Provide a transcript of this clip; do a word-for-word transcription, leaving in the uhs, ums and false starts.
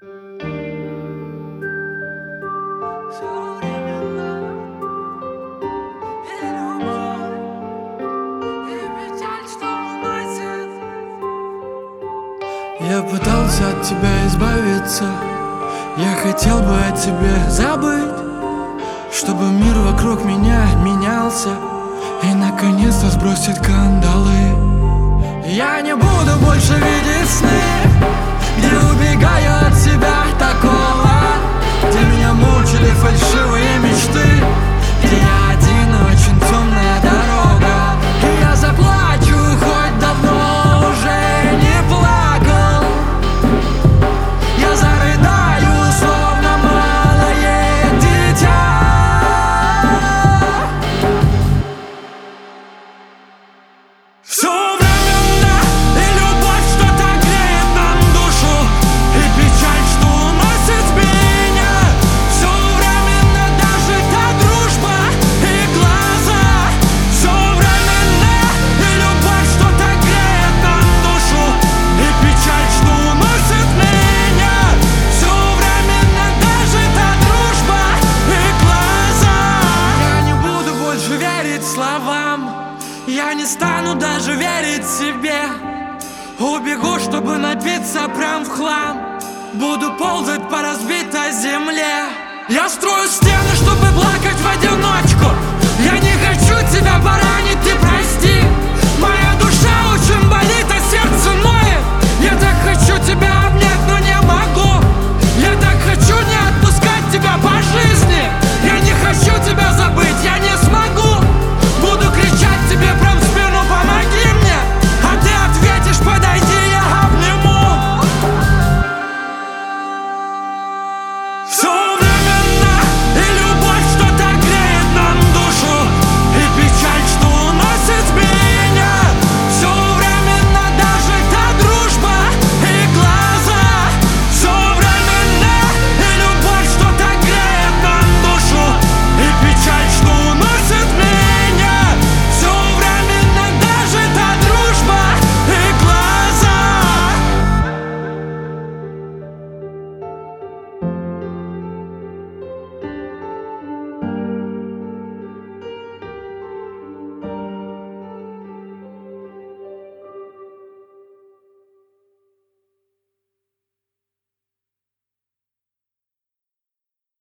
Я пытался от тебя избавиться, я хотел бы о тебе забыть, чтобы мир вокруг меня менялся и наконец-то сбросит кандалы. Я не буду больше видеть сны, где убегаю от себя такого, где меня мучили фальшивые мечты, где я один, очень темная дорога. И я заплачу, хоть давно уже не плакал. Я зарыдаю, словно малое дитя. Все временно, и любовь, что так греет нам душу, и печаль, что уносит меня. Все временно, даже та дружба и глаза. Все временно, и любовь, что так греет нам душу, и печаль, что уносит меня. Все временно, даже та дружба и глаза. Я не буду больше верить словам, я не стану даже верить себе. Убегу, чтобы напиться прям в хлам, буду ползать по разбитой земле. Я строю стены, чтобы плакать в одиночку. Я не хочу тебя поранить, ты прости. Моя душа очень болит, а сердце ноет. Я так хочу тебя обнять.